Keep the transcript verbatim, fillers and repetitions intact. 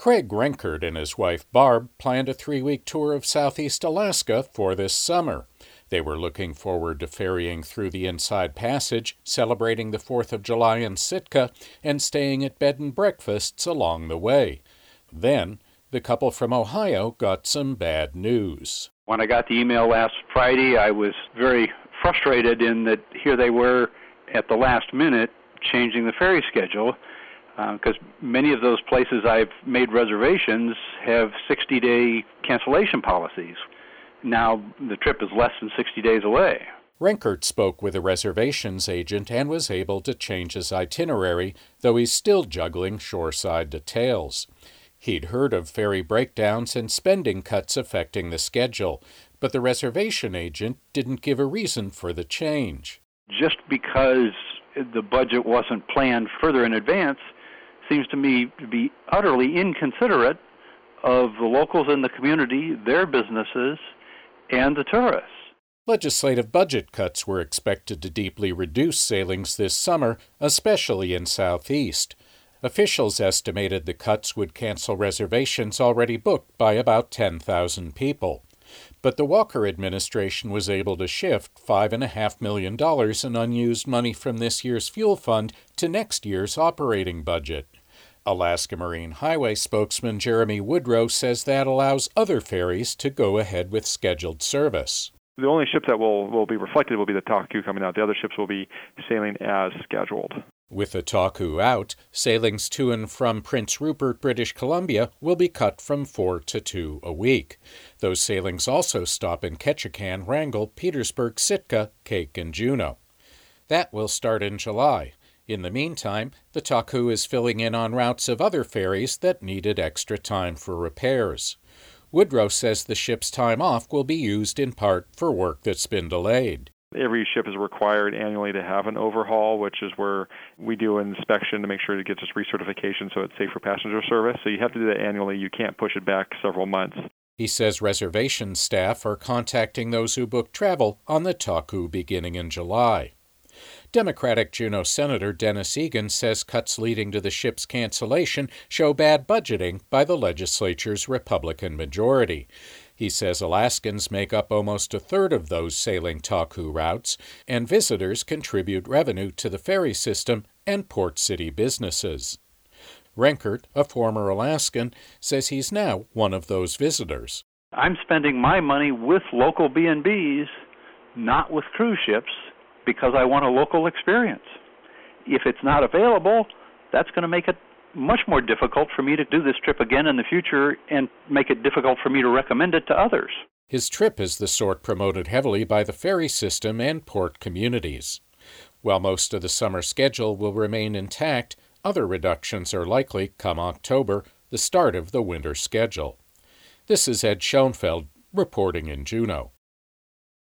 Craig Renkert and his wife Barb planned a three-week tour of Southeast Alaska for this summer. They were looking forward to ferrying through the Inside Passage, celebrating the fourth of July in Sitka, and staying at bed and breakfasts along the way. Then, the couple from Ohio got some bad news. When I got the email last Friday, I was very frustrated in that here they were at the last minute changing the ferry schedule, because uh, many of those places I've made reservations have sixty-day cancellation policies. Now the trip is less than sixty days away. Renkert spoke with a reservations agent and was able to change his itinerary, though he's still juggling shoreside details. He'd heard of ferry breakdowns and spending cuts affecting the schedule, but the reservation agent didn't give a reason for the change. Just because the budget wasn't planned further in advance seems to me to be utterly inconsiderate of the locals in the community, their businesses, and the tourists. Legislative budget cuts were expected to deeply reduce sailings this summer, especially in Southeast. Officials estimated the cuts would cancel reservations already booked by about ten thousand people. But the Walker administration was able to shift five point five million dollars in unused money from this year's fuel fund to next year's operating budget. Alaska Marine Highway spokesman Jeremy Woodrow says that allows other ferries to go ahead with scheduled service. The only ships that will, will be reflected will be the Taku coming out. The other ships will be sailing as scheduled. With the Taku out, sailings to and from Prince Rupert, British Columbia, will be cut from four to two a week. Those sailings also stop in Ketchikan, Wrangell, Petersburg, Sitka, Cake, and Juneau. That will start in July. In the meantime, the Taku is filling in on routes of other ferries that needed extra time for repairs. Woodrow says the ship's time off will be used in part for work that's been delayed. Every ship is required annually to have an overhaul, which is where we do an inspection to make sure it gets its recertification so it's safe for passenger service. So you have to do that annually. You can't push it back several months. He says reservation staff are contacting those who book travel on the Taku beginning in July. Democratic Juneau Senator Dennis Egan says cuts leading to the ship's cancellation show bad budgeting by the legislature's Republican majority. He says Alaskans make up almost a third of those sailing Taku routes, and visitors contribute revenue to the ferry system and port city businesses. Renkert, a former Alaskan, says he's now one of those visitors. I'm spending my money with local B and Bs, not with cruise ships, because I want a local experience. If it's not available, that's going to make it much more difficult for me to do this trip again in the future and make it difficult for me to recommend it to others. His trip is the sort promoted heavily by the ferry system and port communities. While most of the summer schedule will remain intact, other reductions are likely come October, the start of the winter schedule. This is Ed Schoenfeld reporting in Juneau.